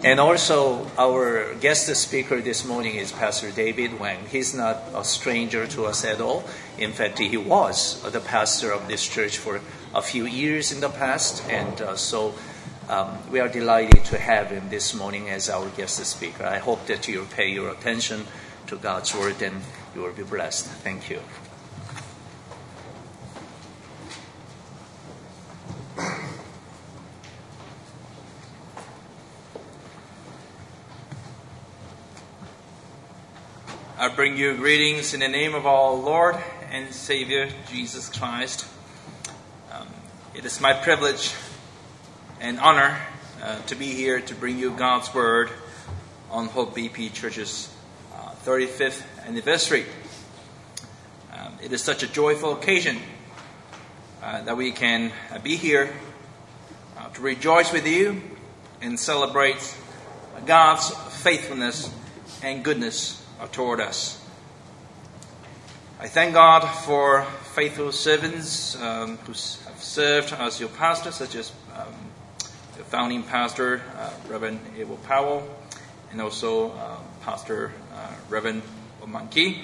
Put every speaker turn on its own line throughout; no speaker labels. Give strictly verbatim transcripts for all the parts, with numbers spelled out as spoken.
And also, our guest speaker this morning is Pastor David Wang. He's not a stranger to us at all. In fact, he was the pastor of this church for a few years in the past. And uh, so um, we are delighted to have him this morning as our guest speaker. I hope that you'll pay your attention to God's word and you will be blessed. Thank you.
I bring you greetings in the name of our Lord and Savior, Jesus Christ. Um, it is my privilege and honor uh, to be here to bring you God's Word on Hope B P Church's uh, thirty-fifth anniversary. Um, it is such a joyful occasion uh, that we can uh, be here uh, to rejoice with you and celebrate God's faithfulness and goodness toward us. I thank God for faithful servants um, who have served as your pastor, such as um, the founding pastor, uh, Reverend Abel Powell, and also uh, Pastor uh, Reverend Omanki.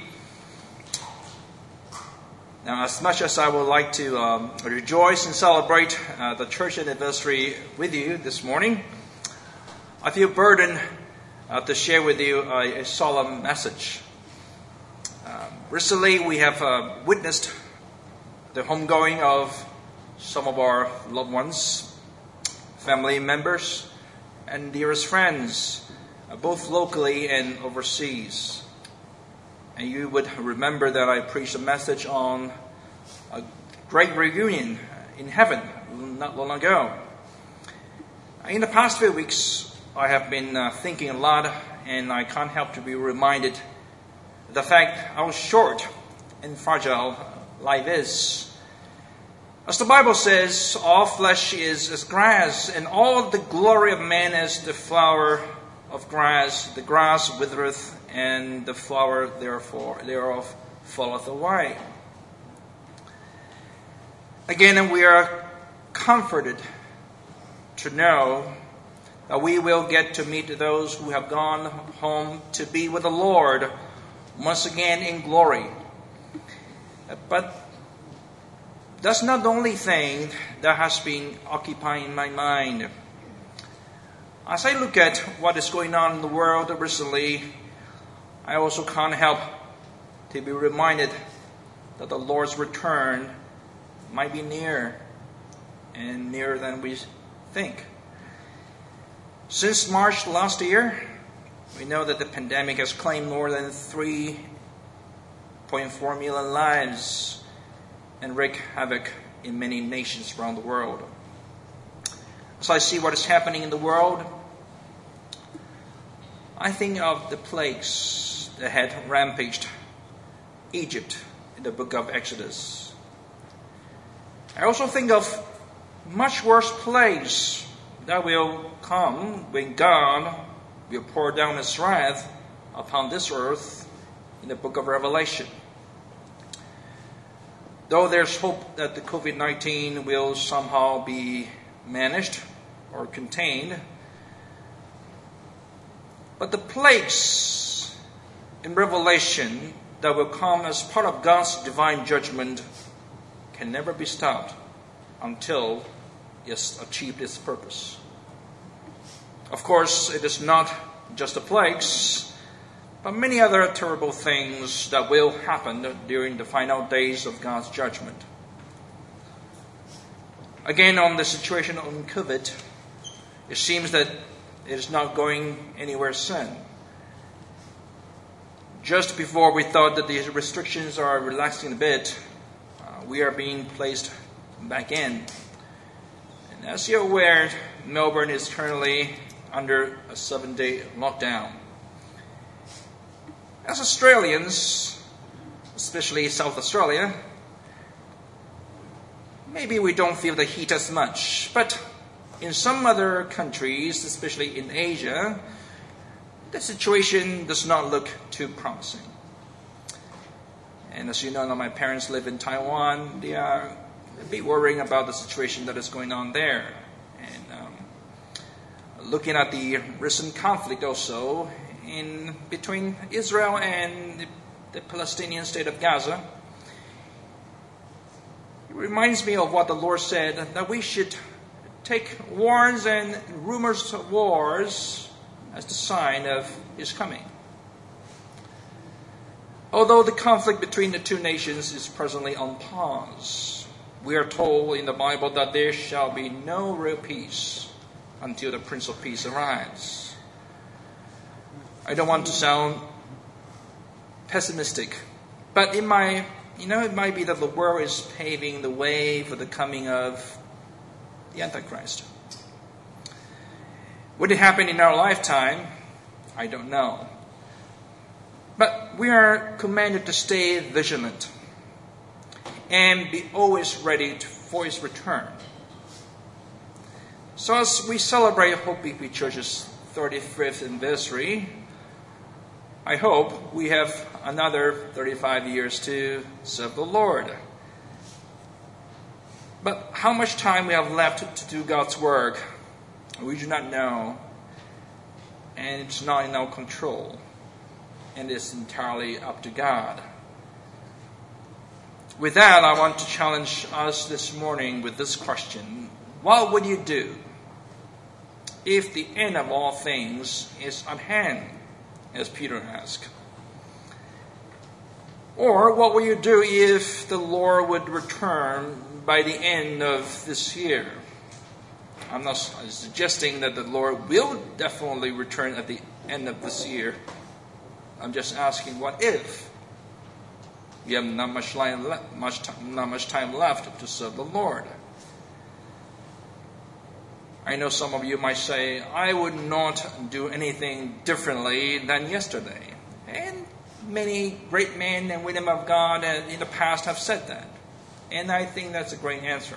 Now, as much as I would like to um, rejoice and celebrate uh, the church anniversary with you this morning, I feel burdened Uh, to share with you a, a solemn message. Um, recently, we have uh, witnessed the homegoing of some of our loved ones, family members, and dearest friends, uh, both locally and overseas. And you would remember that I preached a message on a great reunion in heaven not long ago. In the past few weeks, I have been uh, thinking a lot, and I can't help to be reminded of the fact how short and fragile life is. As the Bible says, all flesh is as grass, and all the glory of man as the flower of grass. The grass withereth, and the flower therefore thereof falleth away. Again, we are comforted to know that we will get to meet those who have gone home to be with the Lord once again in glory. But that's not the only thing that has been occupying my mind. As I look at what is going on in the world recently, I also can't help to be reminded that the Lord's return might be near, and nearer than we think. Since March last year, we know that the pandemic has claimed more than three point four million lives and wreaked havoc in many nations around the world. As I see what is happening in the world, I think of the plagues that had rampaged Egypt in the book of Exodus. I also think of much worse plagues that will come when God will pour down His wrath upon this earth in the book of Revelation. Though there's hope that the covid nineteen will somehow be managed or contained, but the plagues in Revelation that will come as part of God's divine judgment can never be stopped until it's achieved its purpose. Of course, it is not just the plagues, but many other terrible things that will happen during the final days of God's judgment. Again, on the situation on COVID, it seems that it is not going anywhere soon. Just before we thought that these restrictions are relaxing a bit, uh, we are being placed back in. And as you're aware, Melbourne is currently under a seven-day lockdown. As Australians, especially South Australia, maybe we don't feel the heat as much, but in some other countries, especially in Asia, the situation does not look too promising. And as you know, my parents live in Taiwan. They are a bit worrying about the situation that is going on there. And um, looking at the recent conflict also in between Israel and the, the Palestinian state of Gaza, it reminds me of what the Lord said, that we should take wars and rumors of wars as the sign of His coming. Although the conflict between the two nations is presently on pause, we are told in the Bible that there shall be no real peace until the Prince of Peace arrives. I don't want to sound pessimistic, but it might, you know, it might be that the world is paving the way for the coming of the Antichrist. Would it happen in our lifetime? I don't know. But we are commanded to stay vigilant and be always ready to, for His return. So as we celebrate Hope B P Church's thirty-fifth anniversary, I hope we have another thirty-five years to serve the Lord. But how much time we have left to do God's work, we do not know. And it's not in our control. And it's entirely up to God. With that, I want to challenge us this morning with this question. What would you do if the end of all things is at hand, as Peter asked? Or what will you do if the Lord would return by the end of this year? I'm not suggesting that the Lord will definitely return at the end of this year. I'm just asking, what if? We have not much, line le- much time, not much time left to serve the Lord. I know some of you might say, I would not do anything differently than yesterday. And many great men and women of God in the past have said that. And I think that's a great answer.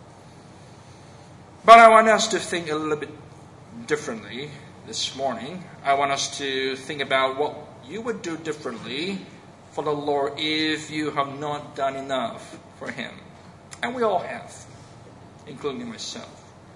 But I want us to think a little bit differently this morning. I want us to think about what you would do differently for the Lord if you have not done enough for Him. And we all have, including myself.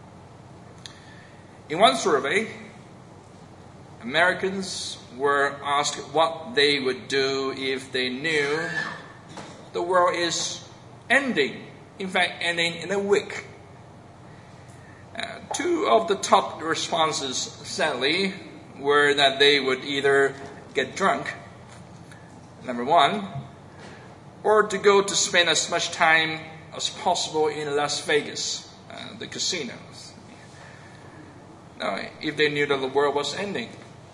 In one survey, Americans were asked what they would do if they knew the world is ending. In fact, ending in a week. Uh, two of the top responses, sadly, were that they would either get drunk, number one, or to go to spend as much time as possible in Las Vegas, uh, the casinos. Now, if they knew that the world was ending.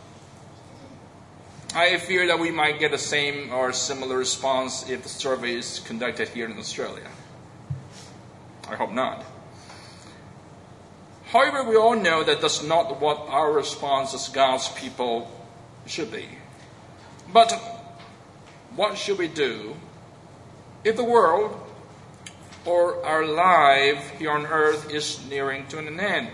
I fear that we might get the same or similar response if the survey is conducted here in Australia. I hope not. However, we all know that that's not what our response as God's people should be. But what should we do if the world or our life here on earth is nearing to an end?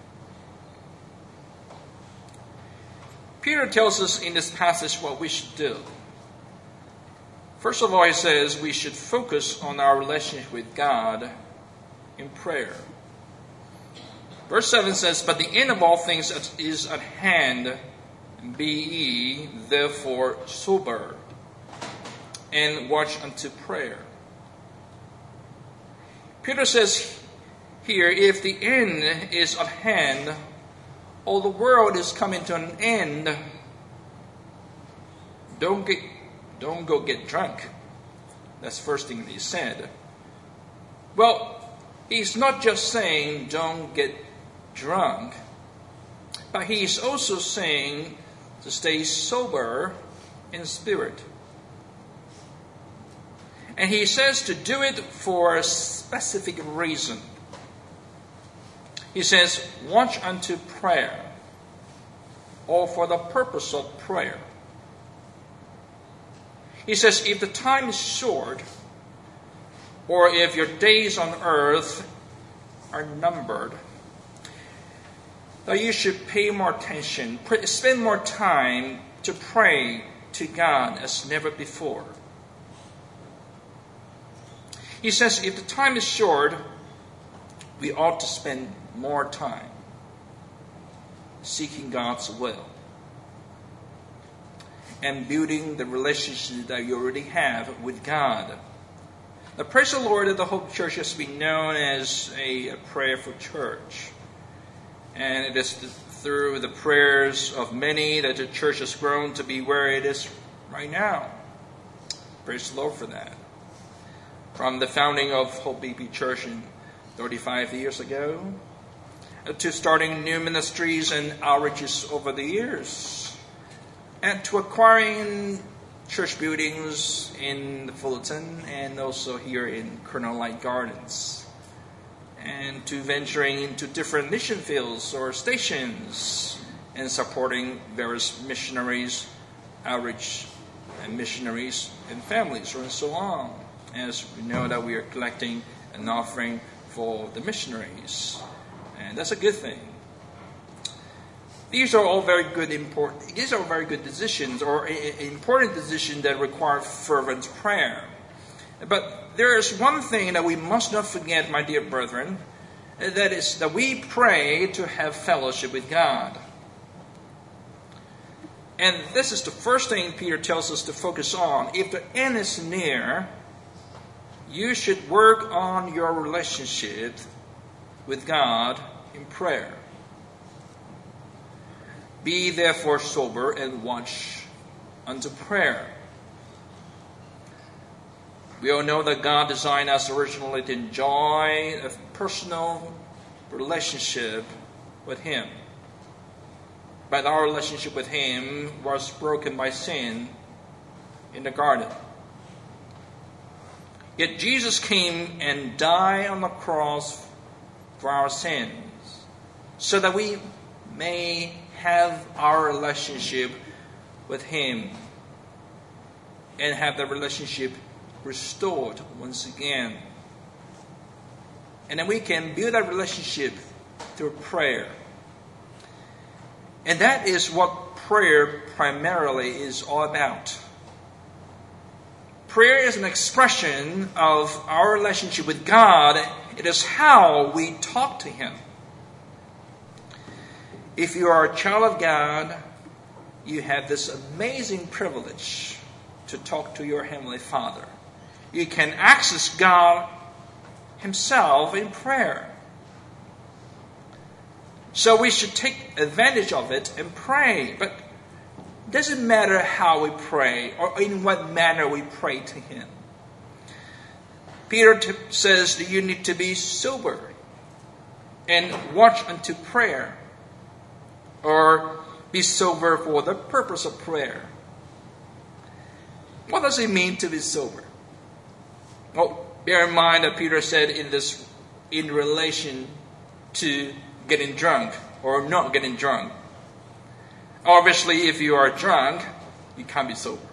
Peter tells us in this passage what we should do. First of all, he says we should focus on our relationship with God in prayer. Verse seven says, but the end of all things is at hand. Be ye therefore sober, and watch unto prayer. Peter says here, if the end is at hand, or the world is coming to an end, don't get, don't go get drunk. That's the first thing he said. Well, he's not just saying don't get drunk, but he's also saying to stay sober in spirit. And he says to do it for a specific reason. He says, watch unto prayer, or for the purpose of prayer. He says, if the time is short, or if your days on earth are numbered, that you should pay more attention, spend more time to pray to God as never before. He says, if the time is short, we ought to spend more time. seeking God's will, and building the relationship that you already have with God. Now, praise the Lord that the Hope Church has been known as a, a prayerful church. And it is through the prayers of many that the church has grown to be where it is right now. Praise the Lord for that. From the founding of Hope B P Church in thirty-five years ago, to starting new ministries and outreaches over the years, and to acquiring church buildings in Fullerton and also here in Colonel Light Gardens, and to venturing into different mission fields or stations and supporting various missionaries, outreach and missionaries and families, and so on, as we know that we are collecting an offering for the missionaries. And that's a good thing. These are all very good, important. These are very good decisions, or important decisions that require fervent prayer. But there is one thing that we must not forget, my dear brethren, that is that we pray to have fellowship with God. And this is the first thing Peter tells us to focus on. If the end is near, you should work on your relationship with God in prayer. Be therefore sober and watch unto prayer. We all know that God designed us originally to enjoy a personal relationship with Him. But our relationship with Him was broken by sin in the garden. Yet Jesus came and died on the cross for our sins, so that we may have our relationship with Him and have the relationship restored once again. And then we can build that relationship through prayer. And that is what prayer primarily is all about. Prayer is an expression of our relationship with God. It is how we talk to Him. If you are a child of God, you have this amazing privilege to talk to your Heavenly Father. You can access God Himself in prayer. So we should take advantage of it and pray. But it doesn't matter how we pray or in what manner we pray to Him. Peter t- says that you need to be sober and watch unto prayer, or be sober for the purpose of prayer. What does it mean to be sober? Well, bear in mind that Peter said in this in relation to getting drunk or not getting drunk. Obviously, if you are drunk, you can't be sober.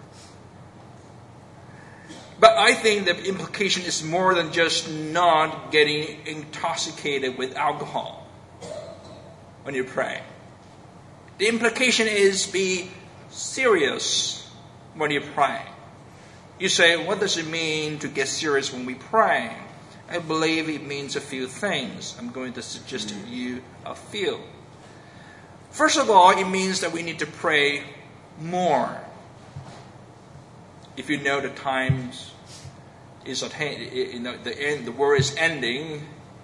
But I think the implication is more than just not getting intoxicated with alcohol when you pray. The implication is be serious when you pray. You say, what does it mean to get serious when we pray? I believe it means a few things. I'm going to suggest to you a few. First of all, it means that we need to pray more. If you know the times is at hand, you know, the end, the world is ending.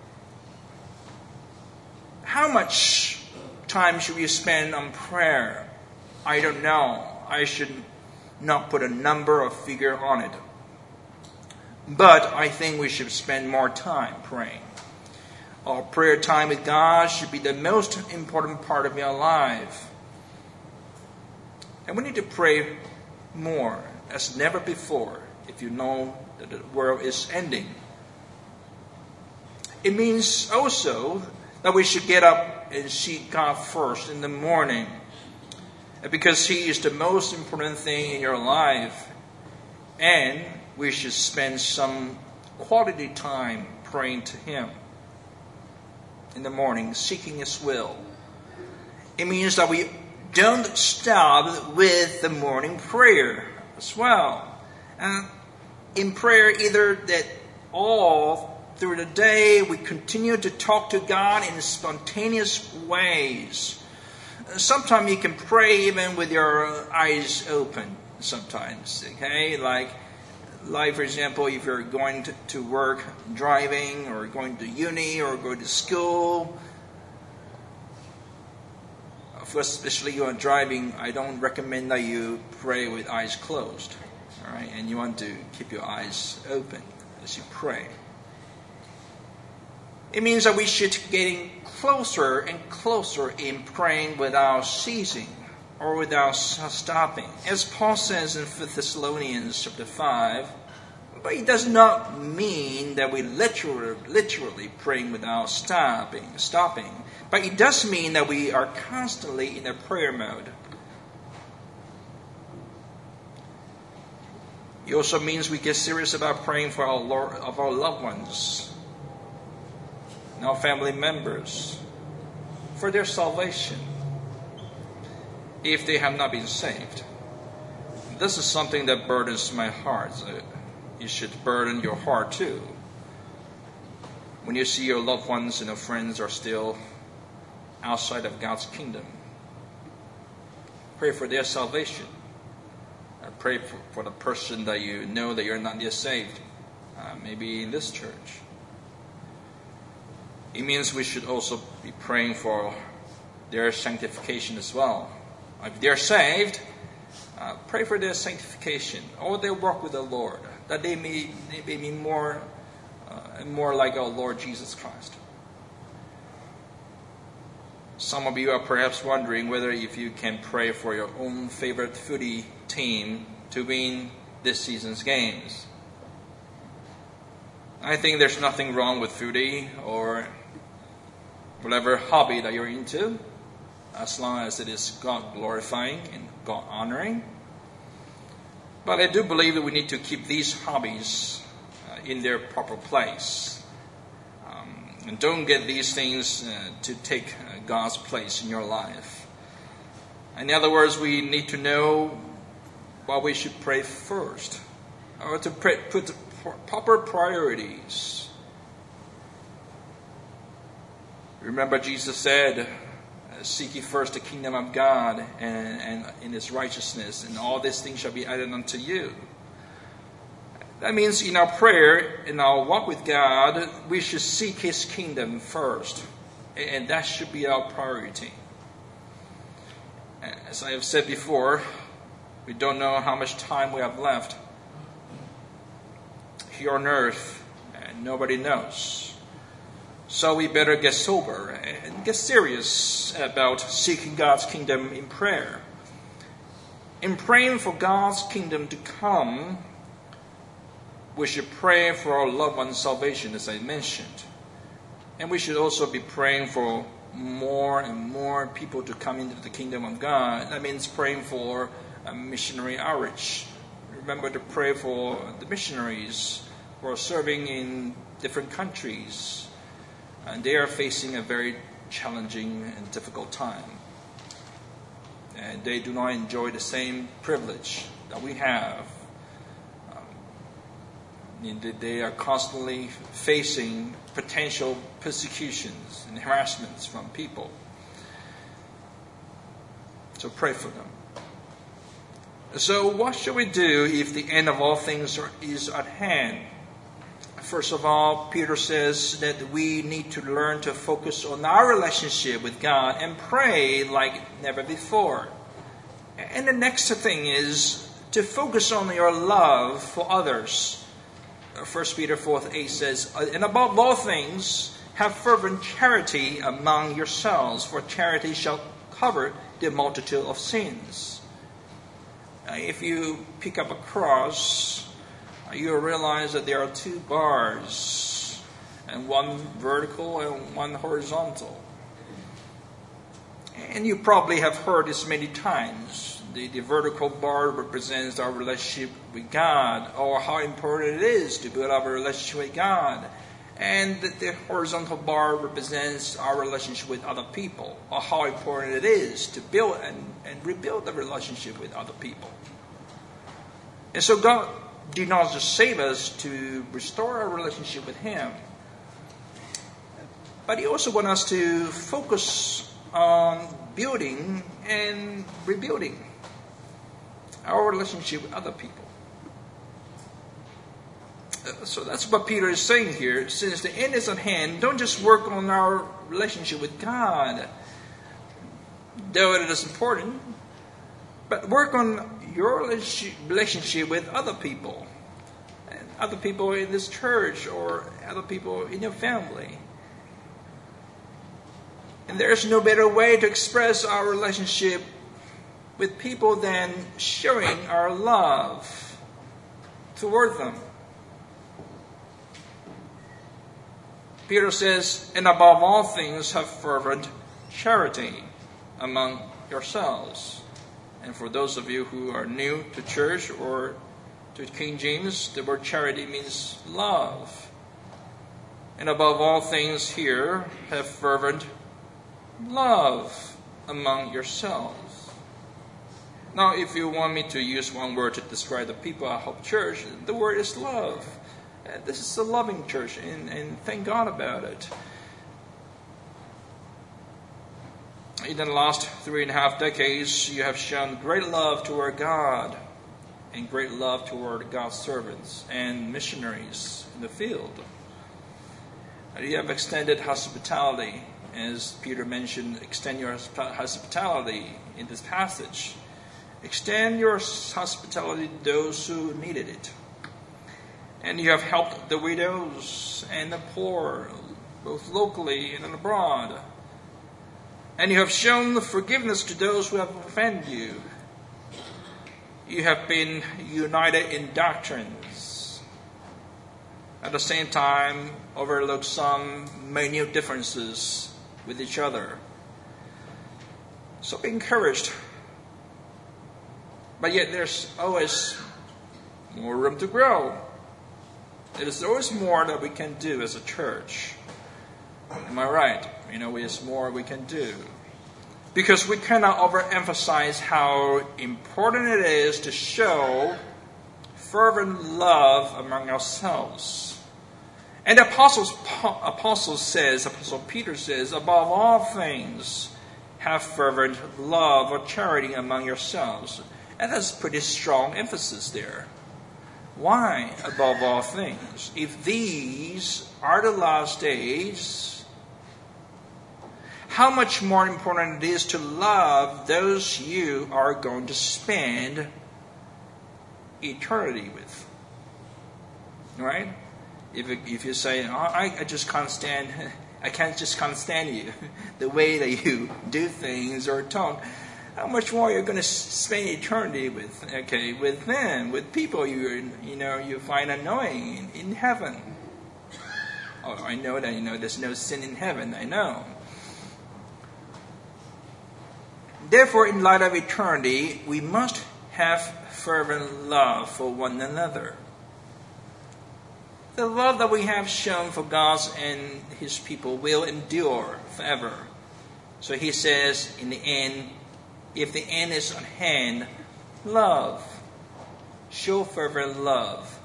How much time should we spend on prayer? I don't know. I should not put a number or figure on it. But I think we should spend more time praying. Our prayer time with God should be the most important part of your life. And we need to pray more as never before if you know that the world is ending. It means also that we should get up and seek God first in the morning, because He is the most important thing in your life. And we should spend some quality time praying to Him in the morning, seeking His will. It means that we don't stop with the morning prayer as well. And in prayer, either that all through the day we continue to talk to God in spontaneous ways. sometimes you can pray even with your eyes open sometimes, okay? Like, like for example, if you're going to, to work, driving, or going to uni, or going to school. Of course, especially when you're driving, I don't recommend that you pray with eyes closed, all right? And you want to keep your eyes open as you pray. It means that we should getting closer and closer in praying without ceasing or without stopping. As Paul says in First Thessalonians chapter five, but it does not mean that we literally, literally praying without stopping, stopping. But it does mean that we are constantly in a prayer mode. It also means we get serious about praying for our Lord, of our loved ones, and our family members, for their salvation, if they have not been saved. This is something that burdens my heart. It should burden your heart too. When you see your loved ones and your friends are still outside of God's kingdom, pray for their salvation. Pray for, for the person that you know that you're not yet saved, uh, maybe in this church. It means we should also be praying for their sanctification as well. If they're saved, uh, pray for their sanctification or their walk with the Lord, that they may, they may be more, uh, more like our Lord Jesus Christ. Some of you are perhaps wondering whether if you can pray for your own favorite footy team to win this season's games. I think there's nothing wrong with footy or whatever hobby that you're into, as long as it is God glorifying and God honoring. But I do believe that we need to keep these hobbies uh, in their proper place. Um, and don't get these things uh, to take uh, God's place in your life. In other words, we need to know what we should pray first, or to pray, put proper priorities. Remember, Jesus said, seek ye first the kingdom of God and, and in His righteousness, and all these things shall be added unto you. That means in our prayer, in our walk with God, we should seek His kingdom first. And that should be our priority. As I have said before, we don't know how much time we have left here on earth, and nobody knows. So we better get sober and get serious about seeking God's kingdom in prayer. In praying for God's kingdom to come, we should pray for our loved one's salvation, as I mentioned. And we should also be praying for more and more people to come into the kingdom of God. That means praying for a missionary outreach. Remember to pray for the missionaries who are serving in different countries. And they are facing a very challenging and difficult time. And they do not enjoy the same privilege that we have. Um, they are constantly facing potential persecutions and harassments from people. So pray for them. So what should we do if the end of all things are, is at hand? First of all, Peter says that we need to learn to focus on our relationship with God and pray like never before. And the next thing is to focus on your love for others. First Peter four eight says, and above all things, have fervent charity among yourselves, for charity shall cover the multitude of sins. If you pick up a cross, you'll realize that there are two bars, and one vertical and one horizontal. And you probably have heard this many times. The, the vertical bar represents our relationship with God, or how important it is to build up a relationship with God. And the, the horizontal bar represents our relationship with other people, or how important it is to build and, and rebuild the relationship with other people. And so God did not just save us to restore our relationship with Him, but He also wants us to focus on building and rebuilding our relationship with other people. So that's what Peter is saying here. Since the end is at hand, don't just work on our relationship with God, though it is important, but work on your relationship with other people, and other people in this church or other people in your family. And there's no better way to express our relationship with people than showing our love toward them. Peter says, and above all things, have fervent charity among yourselves. And for those of you who are new to church or to King James, the word charity means love. And above all things here, have fervent love among yourselves. Now, if you want me to use one word to describe the people at Hope Church, the word is love. This is a loving church, and, and thank God about it. In the last three and a half decades, you have shown great love toward God and great love toward God's servants and missionaries in the field. You have extended hospitality, as Peter mentioned, extend your hospitality in this passage. Extend your hospitality to those who needed it. And you have helped the widows and the poor, both locally and abroad. And you have shown forgiveness to those who have offended you. You have been united in doctrines. At the same time, overlooked some minute differences with each other. So be encouraged. But yet there's always more room to grow. There is always more that we can do as a church. Am I right? You know, there's more we can do. Because we cannot overemphasize how important it is to show fervent love among ourselves. And the apostles, apostle says, Apostle Peter says, above all things, have fervent love or charity among yourselves. And that's pretty strong emphasis there. Why, above all things? If these are the last days, how much more important it is to love those you are going to spend eternity with. Right? If if you say, oh, I, I just can't stand, I can't just can't stand you, the way that you do things or talk. How much more you're going to spend eternity with, okay, with them, with people you you know you find annoying in, in heaven. Oh, I know that you know there's no sin in heaven. I know. Therefore, in light of eternity, we must have fervent love for one another. The love that we have shown for God and His people will endure forever. So He says, in the end, if the end is on hand, love. Show fervent love.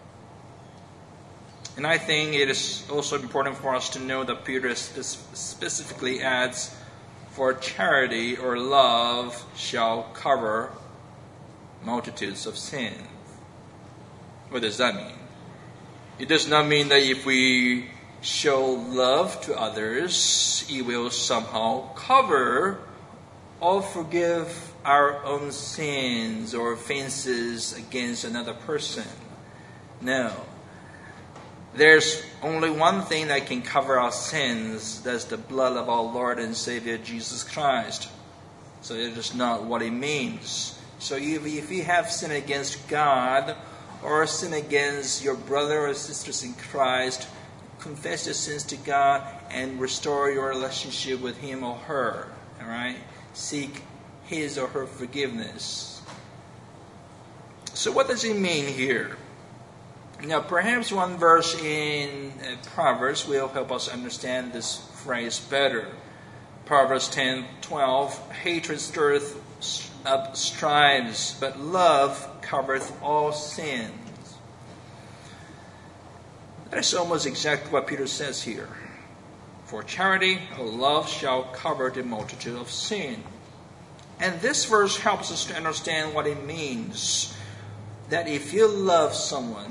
And I think it is also important for us to know that Peter specifically adds, for charity or love shall cover multitudes of sins. What does that mean? It does not mean that if we show love to others, it will somehow cover or forgive our own sins or offenses against another person. No. There's only one thing that can cover our sins. That's the blood of our Lord and Savior Jesus Christ. So it is not what it means. So if, if you have sinned against God or sin against your brother or sisters in Christ, confess your sins to God and restore your relationship with him or her. All right? Seek his or her forgiveness. So what does it mean here? Now, perhaps one verse in uh, Proverbs will help us understand this phrase better. Proverbs ten twelve, hatred stirreth up strives, but love covereth all sins. That is almost exactly what Peter says here. For charity or love shall cover the multitude of sin. And this verse helps us to understand what it means. That if you love someone,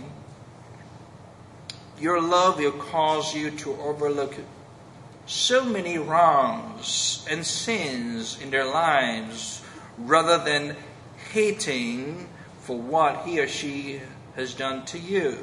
your love will cause you to overlook so many wrongs and sins in their lives rather than hating for what he or she has done to you.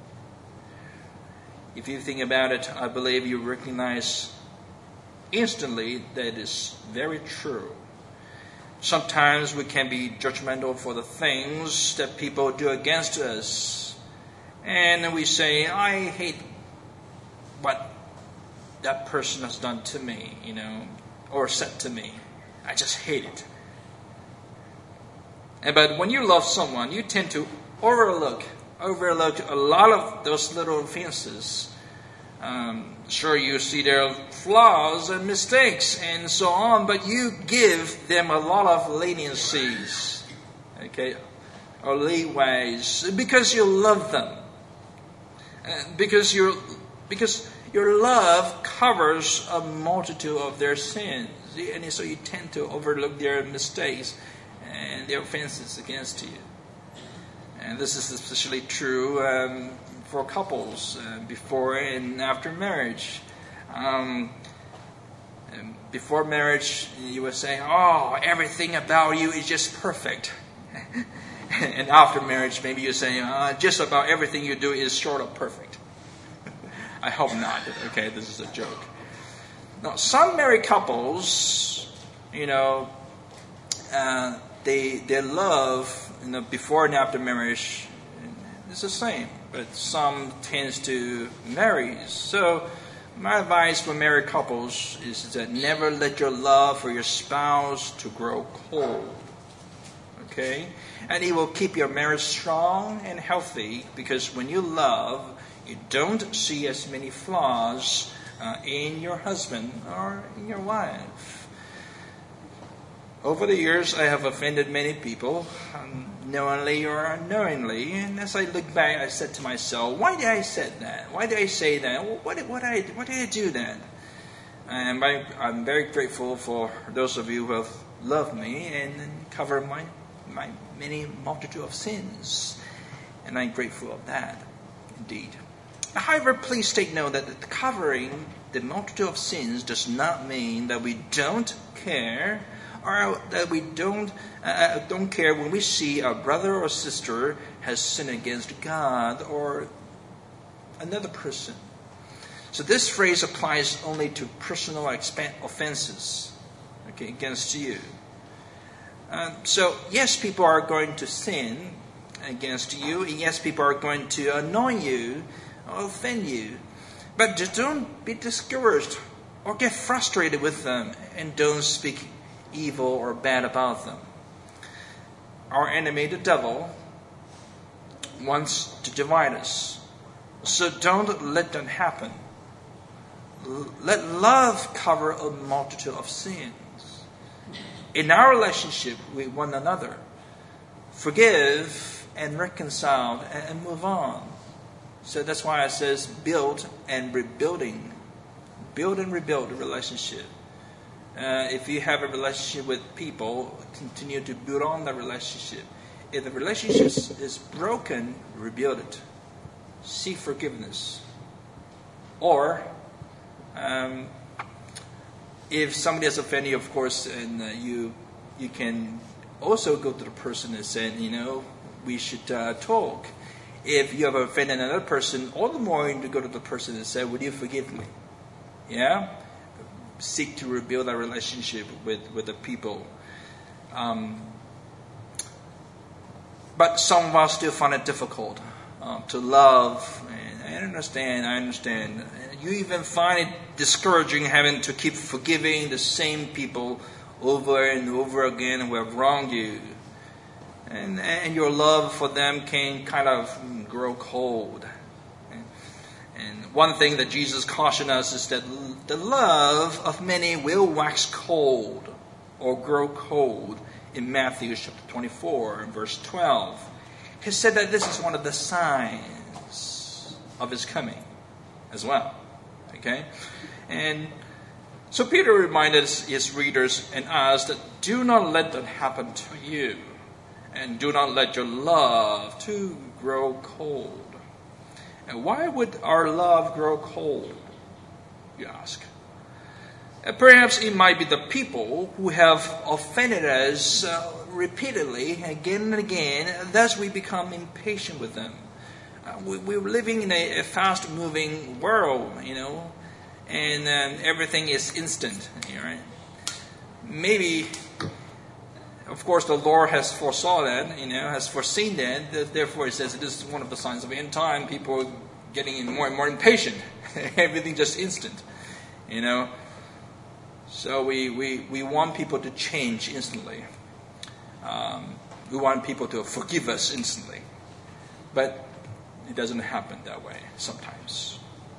If you think about it, I believe you recognize instantly that it is very true. Sometimes we can be judgmental for the things that people do against us. And we say, I hate what that person has done to me, you know, or said to me. I just hate it. But when you love someone, you tend to overlook overlook a lot of those little offenses. Um, sure, you see their flaws and mistakes and so on, but you give them a lot of leniencies, okay, or leeways because you love them, uh, because you because your love covers a multitude of their sins, and so you tend to overlook their mistakes and their offenses against you. And this is especially true um, for couples uh, before and after marriage. Um, before marriage, you would say, oh, everything about you is just perfect. And after marriage, maybe you say, uh, just about everything you do is short of perfect. I hope not. Okay, this is a joke. Now, some married couples, you know, uh, they they love, you know, before and after marriage, it's the same. But some tends to marry. So my advice for married couples is that never let your love for your spouse to grow cold. Okay? And it will keep your marriage strong and healthy, because when you love, you don't see as many flaws uh, in your husband or in your wife. Over the years, I have offended many people, um, knowingly or unknowingly. And as I look back, I said to myself, why did I say that? Why did I say that? What did, what I, why did I do that? And I, I'm very grateful for those of you who have loved me and covered my, my many multitude of sins. And I'm grateful of that, indeed. However, please take note that covering the multitude of sins does not mean that we don't care, or that we don't uh, don't care when we see our brother or sister has sinned against God or another person. So this phrase applies only to personal offenses, okay, against you. Uh, so yes, people are going to sin against you. Yes, people are going to annoy you or offend you. But just don't be discouraged or get frustrated with them, and don't speak evil or bad about them. Our enemy, the devil, wants to divide us. So don't let that happen. Let love cover a multitude of sins. In our relationship with one another, forgive and reconcile and move on. So that's why it says build and rebuilding. Build and rebuild a relationship. Uh, if you have a relationship with people, continue to build on that relationship. If the relationship is broken, rebuild it. Seek forgiveness. Or, um, if somebody has offended you, of course, and uh, you you can also go to the person and say, you know, we should uh, talk. If you have offended another person, all the more you need to go to the person and say, would you forgive me? Yeah? Seek to rebuild our relationship with, with the people. Um, but some of us still find it difficult um, to love. And I understand, I understand. You even find it discouraging having to keep forgiving the same people over and over again who have wronged you. And, and your love for them can kind of grow cold. And one thing that Jesus cautioned us is that the love of many will wax cold or grow cold in Matthew chapter twenty-four and verse twelve. He said that this is one of the signs of his coming as well. Okay? And so Peter reminded his readers and us that do not let that happen to you. And do not let your love too grow cold. And why would our love grow cold, you ask? And perhaps it might be the people who have offended us uh, repeatedly, again and again, and thus we become impatient with them. Uh, we, we're living in a, a fast-moving world, you know, and um, everything is instant, right? Maybe, of course, the Lord has foresaw that, you know, has foreseen that. Therefore, it says this is one of the signs of the end time. People are getting more and more impatient. Everything just instant, you know. So we, we, we want people to change instantly. Um, we want people to forgive us instantly. But it doesn't happen that way sometimes.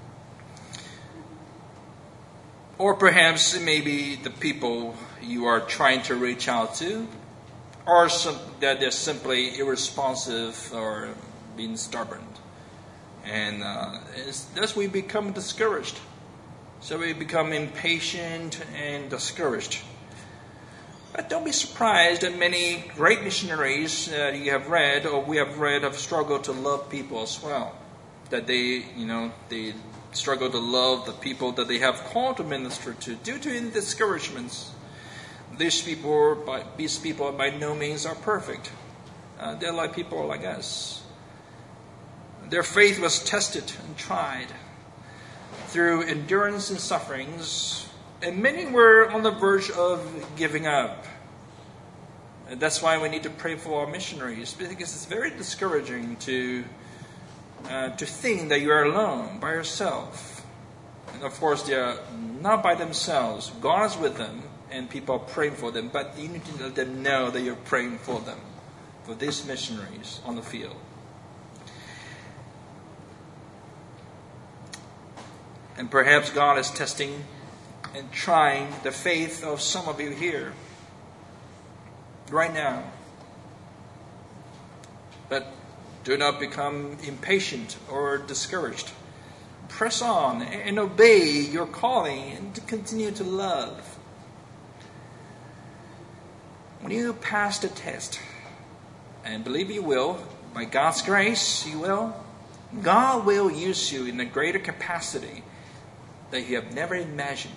Or perhaps maybe the people you are trying to reach out to are some, that they're simply irresponsive or being stubborn. And uh, thus we become discouraged. So we become impatient and discouraged. But don't be surprised that many great missionaries that you have read or we have read have struggled to love people as well. That they, you know, they struggle to love the people that they have called to minister to due to discouragements. These people, by, these people by no means are perfect. Uh, they're like people like us. Their faith was tested and tried through endurance and sufferings, and many were on the verge of giving up. And that's why we need to pray for our missionaries, because it's very discouraging to uh, to think that you are alone, by yourself. And of course, they are not by themselves. God is with them, and people are praying for them, but you need to let them know that you're praying for them, for these missionaries on the field. And perhaps God is testing and trying the faith of some of you here right now. But do not become impatient or discouraged. Press on and obey your calling and to continue to love. When you pass the test, and believe you will, by God's grace you will, God will use you in a greater capacity that you have never imagined.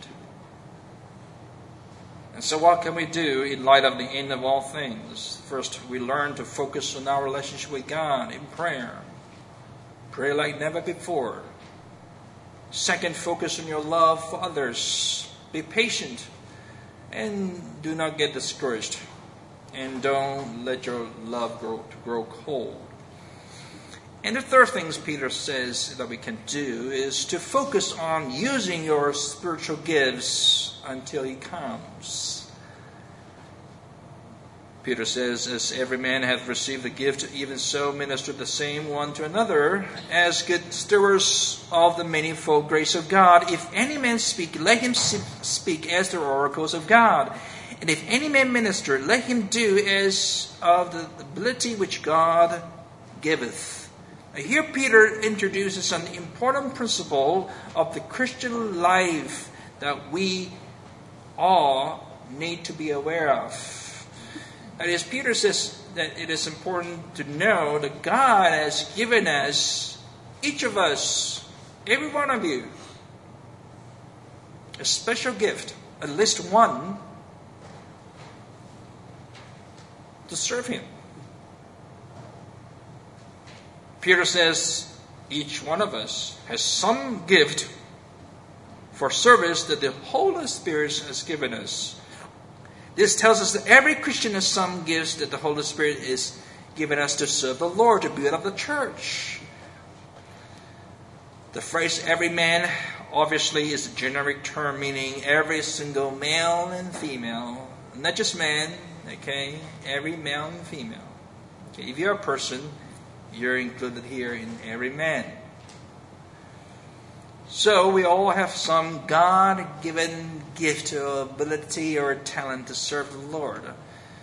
And so what can we do in light of the end of all things? First, we learn to focus on our relationship with God in prayer. Pray like never before. Second, focus on your love for others. Be patient and do not get discouraged. And don't let your love grow, grow cold. And the third thing Peter says that we can do is to focus on using your spiritual gifts until he comes. Peter says, as every man hath received a gift, even so minister the same one to another, as good stewards of the manifold grace of God. If any man speak, let him speak as the oracles of God. And if any man minister, let him do as of the ability which God giveth. Here Peter introduces an important principle of the Christian life that we all need to be aware of. That is, Peter says that it is important to know that God has given us, each of us, every one of you, a special gift, at least one, to serve him. Peter says each one of us has some gift for service that the Holy Spirit has given us. This tells us that every Christian has some gifts that the Holy Spirit is given us to serve the Lord, to build up the church. The phrase every man obviously is a generic term meaning every single male and female. Not just man, okay? Every male and female. Okay, if you're a person, you're included here in every man. So we all have some God-given gift or ability or talent to serve the Lord.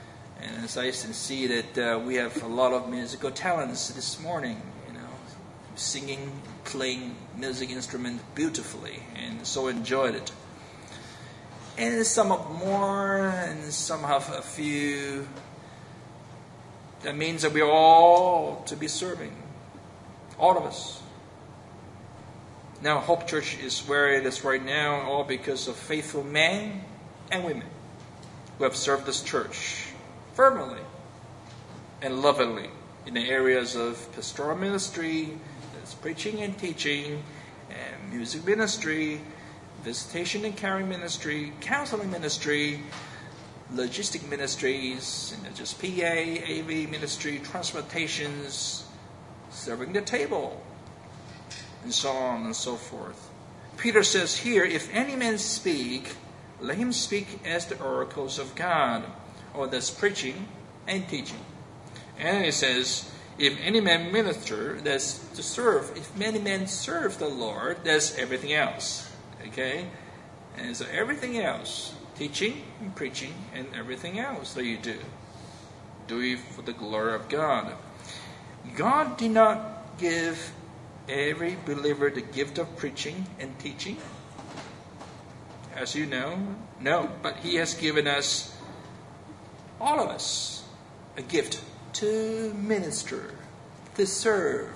And as I can see that uh, we have a lot of musical talents this morning, you know, singing, playing music instrument beautifully, and so enjoyed it. And some have more, and some have a few. That means that we are all to be serving. All of us. Now, Hope Church is where it is right now, all because of faithful men and women who have served this church fervently and lovingly in the areas of pastoral ministry, that's preaching and teaching, and music ministry, visitation and caring ministry, counseling ministry, logistic ministries, and just P A, A V ministry, transportations, serving the table, and so on and so forth. Peter says here, if any man speak, let him speak as the oracles of God, or that's preaching and teaching. And he says, if any man minister, that's to serve. If many men serve the Lord, that's everything else. Okay? And so everything else, teaching and preaching and everything else that you do, do it for the glory of God. God did not give every believer the gift of preaching and teaching, as you know. No, but He has given us, all of us, a gift to minister, to serve.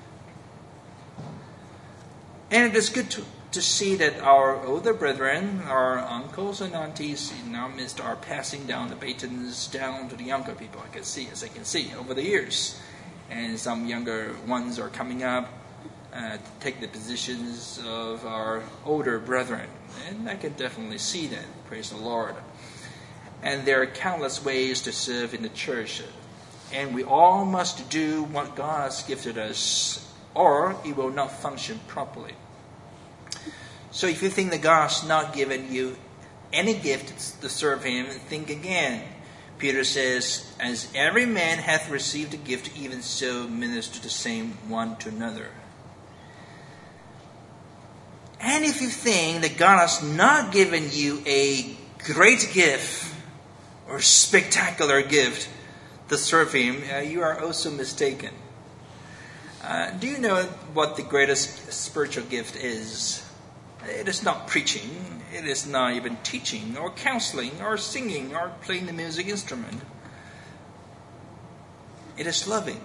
And it is good to, to see that our older brethren, our uncles and aunties in our midst are passing down the batons down to the younger people. I can see, as I can see, over the years. And some younger ones are coming up uh, to take the positions of our older brethren. And I can definitely see that. Praise the Lord. And there are countless ways to serve in the church. And we all must do what God has gifted us, or it will not function properly. So if you think that God has not given you any gift to serve Him, think again. Peter says, as every man hath received a gift, even so minister the same one to another. And if you think that God has not given you a great gift or spectacular gift to serve Him, uh, you are also mistaken. Uh, do you know what the greatest spiritual gift is? It is not preaching. It is not even teaching or counseling or singing or playing the music instrument. It is loving.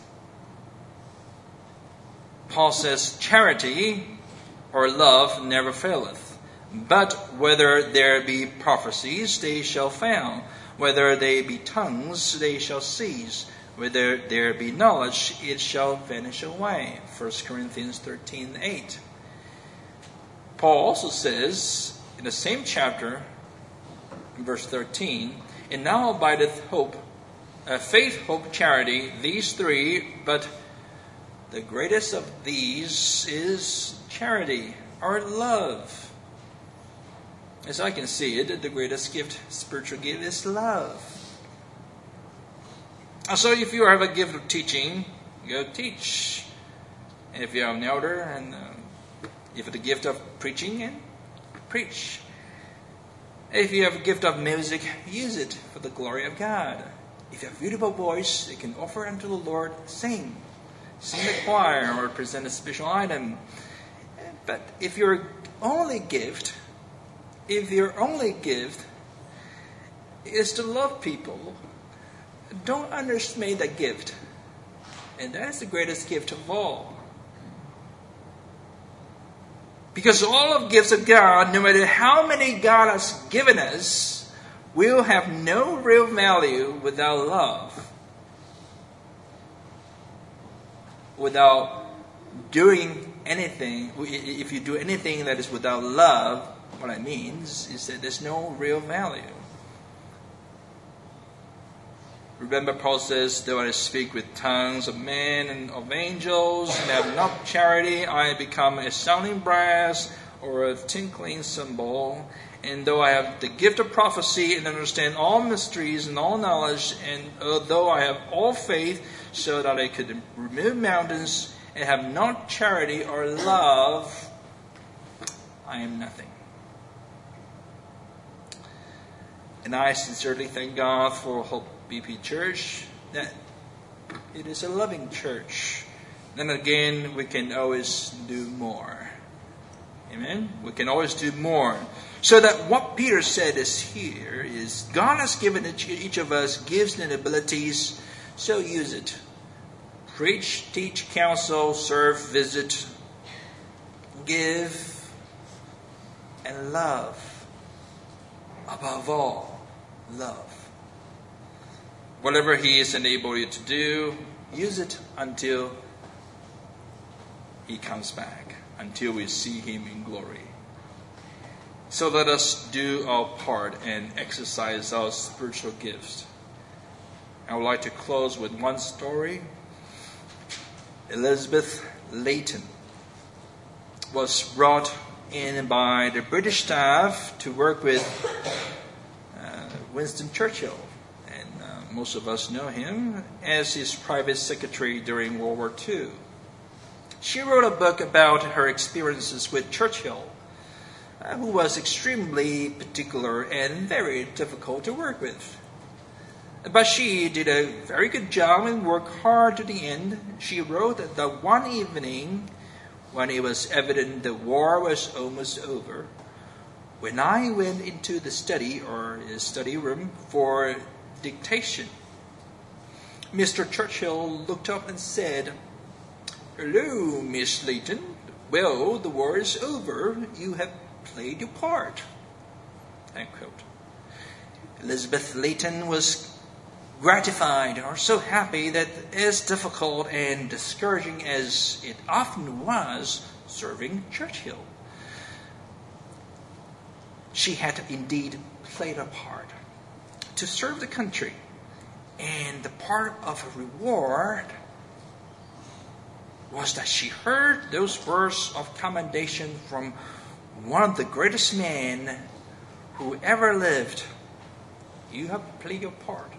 Paul says, charity or love never faileth. But whether there be prophecies, they shall fail. Whether they be tongues, they shall cease. Whether there be knowledge, it shall vanish away. First Corinthians thirteen eight. Paul also says, in the same chapter, in verse thirteen, and now abideth hope, uh, faith, hope, charity, these three, but the greatest of these is charity, or love. As I can see it, the greatest gift, spiritual gift, is love. And so if you have a gift of teaching, go teach. And if you have an elder, and uh, if you have the gift of preaching, and preach. If you have a gift of music, use it for the glory of God. If you have a beautiful voice, you can offer unto the Lord, sing. Sing the choir or present a special item. But if your only gift, if your only gift is to love people, don't underestimate that gift. And that is the greatest gift of all. Because all of gifts of God, no matter how many God has given us, will have no real value without love. Without doing anything, if you do anything that is without love, what it means is that there's no real value. Remember, Paul says, though I speak with tongues of men and of angels, and have not charity, I become a sounding brass or a tinkling cymbal. And though I have the gift of prophecy and understand all mysteries and all knowledge, and though I have all faith so that I could remove mountains, and have not charity or love, I am nothing. And I sincerely thank God for Hope B P Church, that it is a loving church then again, we can always do more. Amen? We can always do more. So that what Peter said is here is God has given each, each of us gifts and abilities, so use it. Preach, teach, counsel, serve, visit, give, and love. Above all, love. Whatever He has enabled you to do, use it until He comes back, until we see Him in glory. So let us do our part and exercise our spiritual gifts. I would like to close with one story. Elizabeth Layton was brought in by the British staff to work with uh, Winston Churchill. And uh, most of us know him as his private secretary during World War Two. She wrote a book about her experiences with Churchill, uh, who was extremely particular and very difficult to work with. But she did a very good job and worked hard to the end. She wrote that one evening, when it was evident the war was almost over, when I went into the study or the study room for dictation, Mister Churchill looked up and said, "Hello, Miss Layton. Well, the war is over. You have played your part." End quote. Elizabeth Layton was gratified or so happy that, as difficult and discouraging as it often was serving Churchill, she had indeed played a part to serve the country, and the part of her reward was that she heard those words of commendation from one of the greatest men who ever lived. You have played your part.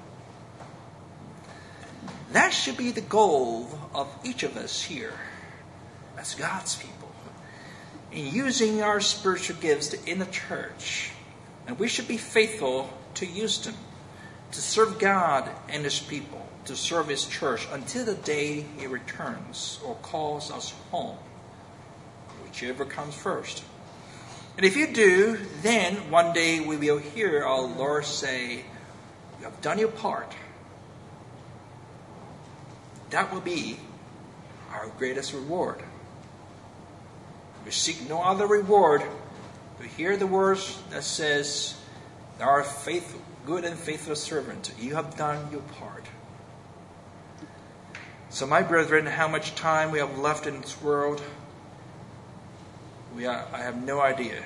That should be the goal of each of us here as God's people, in using our spiritual gifts in the church. And we should be faithful to use them to serve God and His people, to serve His church until the day He returns or calls us home, whichever comes first. And if you do, then one day we will hear our Lord say, "You have done your part." That will be our greatest reward. We seek no other reward to hear the words that says, "Thou art faithful, good and faithful servant. You have done your part." So, my brethren, how much time we have left in this world, we are, I have no idea.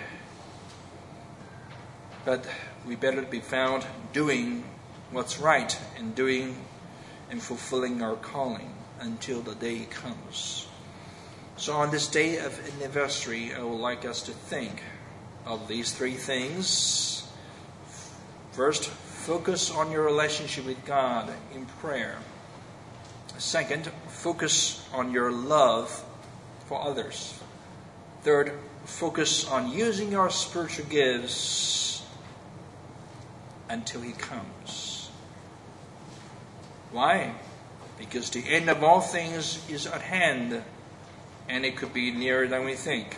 But we better be found doing what's right and doing and fulfilling our calling until the day comes. So on this day of anniversary, I would like us to think of these three things. First, focus on your relationship with God in prayer. Second, focus on your love for others. Third, focus on using our spiritual gifts until He comes. Why? Because the end of all things is at hand, and it could be nearer than we think.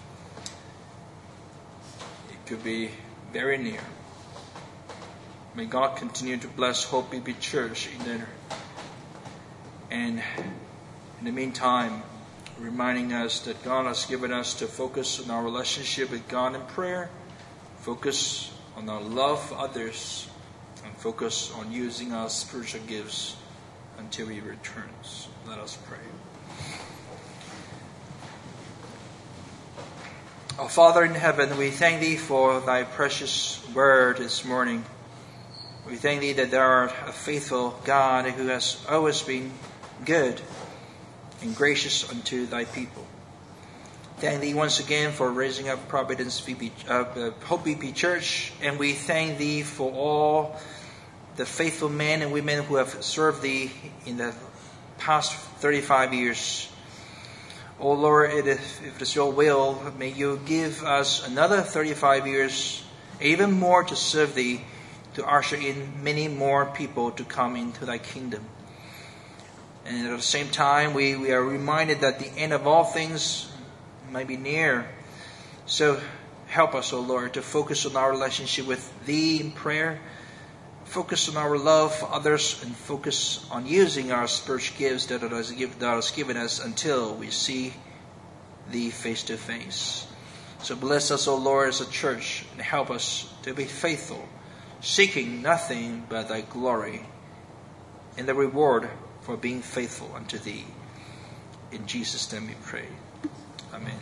It could be very near. May God continue to bless Hope B B Church in there. And in the meantime, reminding us that God has given us to focus on our relationship with God in prayer, focus on our love for others, and focus on using our spiritual gifts until He returns. Let us pray. Our Father in heaven, we thank Thee for Thy precious word this morning. We thank Thee that Thou art a faithful God who has always been good and gracious unto Thy people. Thank Thee once again for raising up Providence B B, uh, Hope B B Church, and we thank Thee for all the faithful men and women who have served Thee in the past thirty-five years. Oh Lord, if it is Your will, may You give us another thirty-five years, even more to serve Thee, to usher in many more people to come into Thy kingdom. And at the same time, we, we are reminded that the end of all things may be near. So help us, O Lord, to focus on our relationship with Thee in prayer, focus on our love for others, and focus on using our spiritual gifts that Thou hast given us until we see Thee face to face. So bless us, O Lord, as a church, and help us to be faithful, seeking nothing but Thy glory and the reward for being faithful unto Thee. In Jesus' name we pray. Amen.